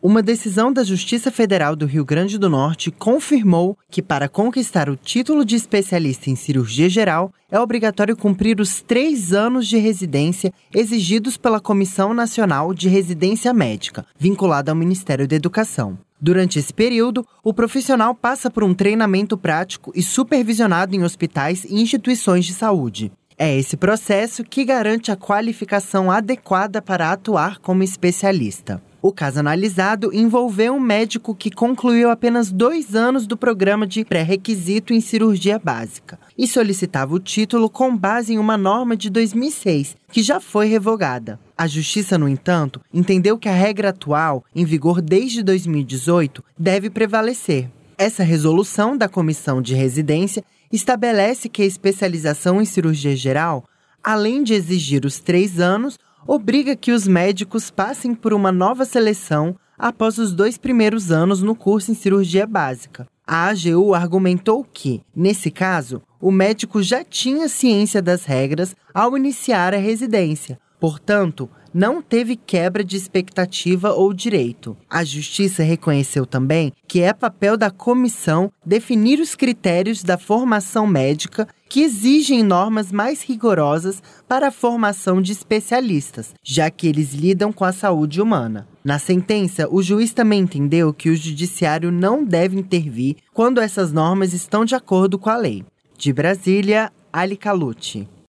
Uma decisão da Justiça Federal do Rio Grande do Norte confirmou que, para conquistar o título de especialista em cirurgia geral, é obrigatório cumprir os 3 anos de residência exigidos pela Comissão Nacional de Residência Médica, vinculada ao Ministério da Educação. Durante esse período, o profissional passa por um treinamento prático e supervisionado em hospitais e instituições de saúde. É esse processo que garante a qualificação adequada para atuar como especialista. O caso analisado envolveu um médico que concluiu apenas 2 anos do programa de pré-requisito em cirurgia básica e solicitava o título com base em uma norma de 2006, que já foi revogada. A Justiça, no entanto, entendeu que a regra atual, em vigor desde 2018, deve prevalecer. Essa resolução da Comissão de Residência estabelece que a especialização em cirurgia geral, além de exigir os 3 anos, obriga que os médicos passem por uma nova seleção após os 2 primeiros anos no curso em cirurgia básica. A AGU argumentou que, nesse caso, o médico já tinha ciência das regras ao iniciar a residência, portanto, não teve quebra de expectativa ou direito. A Justiça reconheceu também que é papel da comissão definir os critérios da formação médica que exigem normas mais rigorosas para a formação de especialistas, já que eles lidam com a saúde humana. Na sentença, o juiz também entendeu que o judiciário não deve intervir quando essas normas estão de acordo com a lei. De Brasília, Ali Calucci.